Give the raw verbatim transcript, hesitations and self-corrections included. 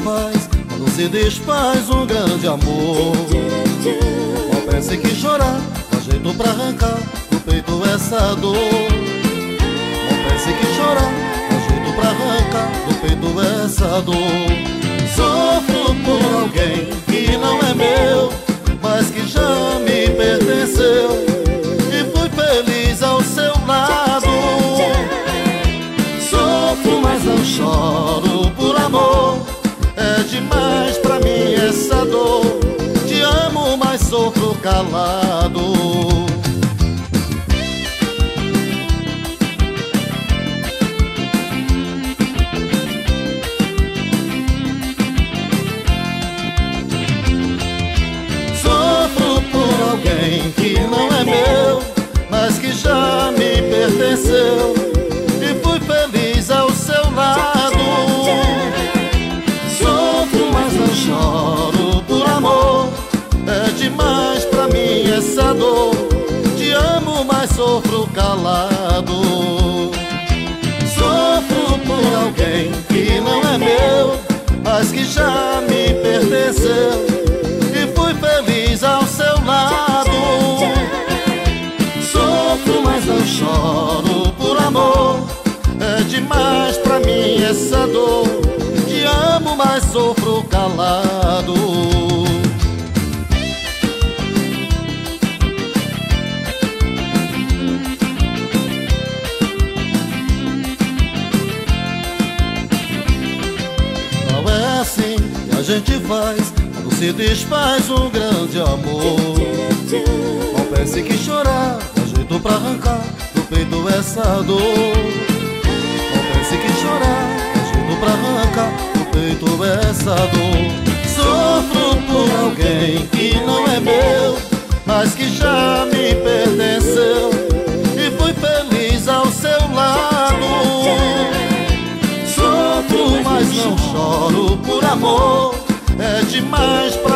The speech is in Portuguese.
faz quando se desfaz um grande amor. Não pense que chorar dá jeito pra arrancar do peito essa dor. Não pense que chorar dá jeito pra arrancar do peito essa dor. Sofro por alguém que não é meu, mas que já me pertenceu, e fui feliz ao seu lado. Sofro, mas não choro por amor. É demais pra mim essa dor. Te amo, mas sofro calado. Sofro por alguém que não é meu, mas que já me pertenceu, e fui feliz ao seu lado. Sofro, mas não choro por amor. É demais pra mim essa dor. Te amo, mas sofro calado. Sofro por alguém que não é meu, mas que já me pertenceu, e fui feliz ao seu lado. Sofro, mas não choro por amor. É demais pra mim essa dor. Te amo, mas sofro calado. Não é assim que a gente faz quando se desfaz um grande amor. Não pense que chorar dá jeito pra arrancar do peito essa dor. Não pense que chorar dá jeito pra arrancar do peito essa dor. Sofro por alguém que não é meu, mas que já me pertenceu, e fui feliz ao seu lado. Sofro, mas não choro por amor. É demais pra